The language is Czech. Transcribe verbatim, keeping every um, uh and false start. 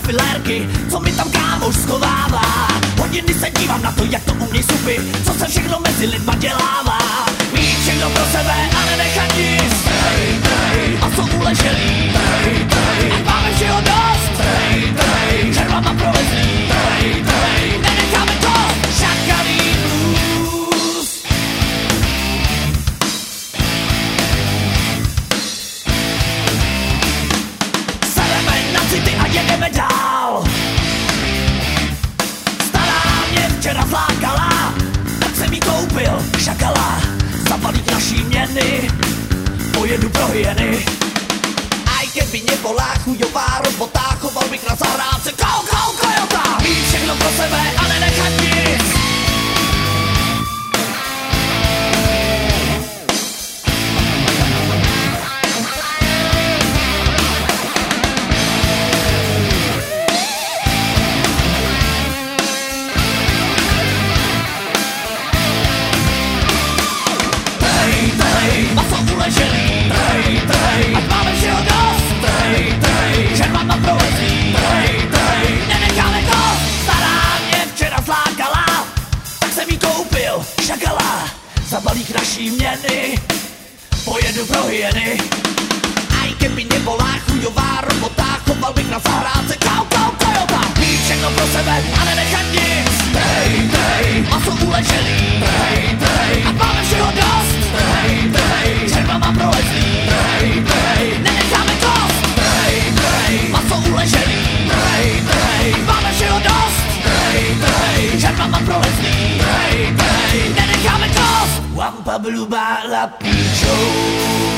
filérky, co mi tam kámoš schovává. Hodiny se dívám na to, jak to uměj supy, co se všechno mezi lidma dělává. Mít všechno pro sebe a nenechat nic, trej, trej, a co uleželý, trej, trej, ať máme všeho dost, trej, trej, červama provezlý, trej, trej, nenecháme to, šakalý blues. Sedeme na city a jedeme dál. Stará mě včera zlákala, tak jsem jí koupil šakala. Za balík naší měny pojedu pro hyeny. Aj keby nebolá chujová robota, choval bych na zahrádce kau, kau, kojota. Mít všechno pro sebe a nenechat nic. Maso uležený, trej, trej, ať máme všeho dost, trej, trej, červama provezlý, trej, trej, nenecháme to. Stará mě včera zlákala, tak jsem jí koupil šakala. Za balík naší měny pojedu pro hyeny. Aj keby nebolá chujová robota, choval bych na zahrádce kau, kau, kojota. Mít všechno pro sebe a nenechat nic, trej, trej, maso uležený, trej, trej, ať máme všeho dost, trej, trej, červama provezlý, trej, trej, nenecháme kost, trej, trej, maso uležený, trej, trej, máme všeho dost, trej, trej, červama provezlý, trej, trej, nenecháme kost. Wampa bluba la pičou.